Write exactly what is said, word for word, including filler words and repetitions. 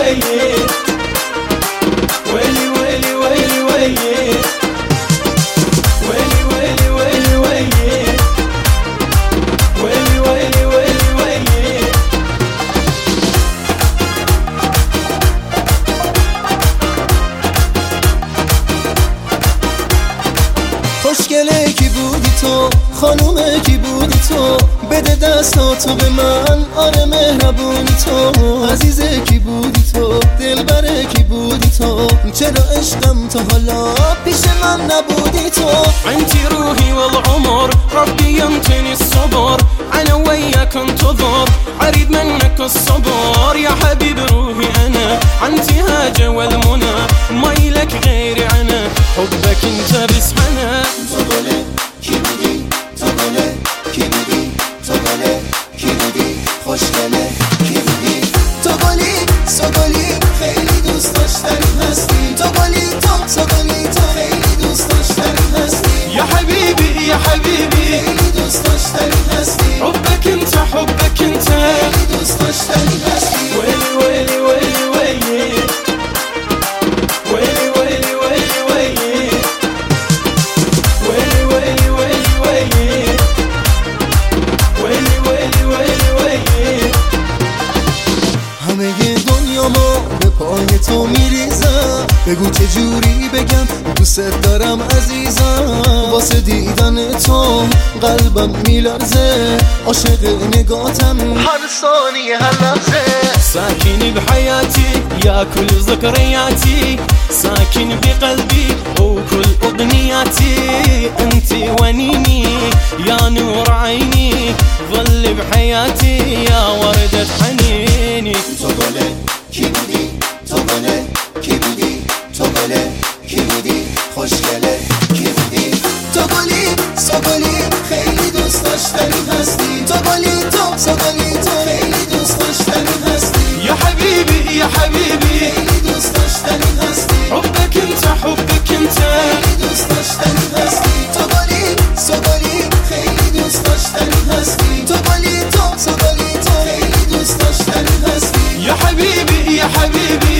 ويلي ويلي ويلي ويلي ويلي ويلي ويلي ويلي ويلي ويلي ويلي ويلي خوشگله کی بودی تو، خانومه کی بودی تو، بده دستاتو به من، آره مهربونی تو، عزیزه کی بودی تو، دلبره کی بودی تو، چرا عشقم تو حالا پیش من نبودی تو. انتي روحي والعمر ربي يمتني الصبر، انا وياك انتظر اريد منك الصبر يا حبيب روحي انا، انتهاج والمنى ما يلك غيري انا، حبك انت بس حنا. تو گله کی بودی، تو گله کی بودی، تو گله کی بودی، خوشگله کی بودی، تو گلی سوگلی خیلی دوست داشتنی هستی، تو گلی تو تو گلی تو خیلی دوست داشتنی هستی يا حبيبي يا حبيبي خیلی دوست داشتنی هستی، حبك انت حبك انت خیلی دوست داشتنی هستی. ويلي ويلي ويلي ويلي ويلي ويلي ويلي ويلي ويلي ويلي ويلي ويلي ويلي ويلي ويلي همه دنیا ما به پای تو میریزم، بگو چه جوری بگم دوست دارم عزیزم، واسه دیدن تو قلبم میلرزه، عاشق نگاتم هر ثانیه هر لحظه. ساكن بحياتي يا كل ذكرياتي، ساكن بقلبي وكل أغنياتي، انتي ونيني يا نور عيني، ظل بحياتي يا وردة حنيني. تو گله کی بودی، تو گله کی بودی، تو گله کی بودی، خوشگله کی بودی، تو گلی سوگلی خیلی دوست داشتنی هستی، تو گلی تو سوگلی تو خیلی دوست داشتنی هستی. يا حبيبي يا حبيبي خیلی دوست داشتنی هستی، حبك انت حبك انت خیلی دوست داشتنی هستی، تو گلی سوگلی خیلی دوست داشتنی هستی، تو گلی تو سوگلی تو خیلی دوست داشتنی هستی. يا حبيبي يا حبيبي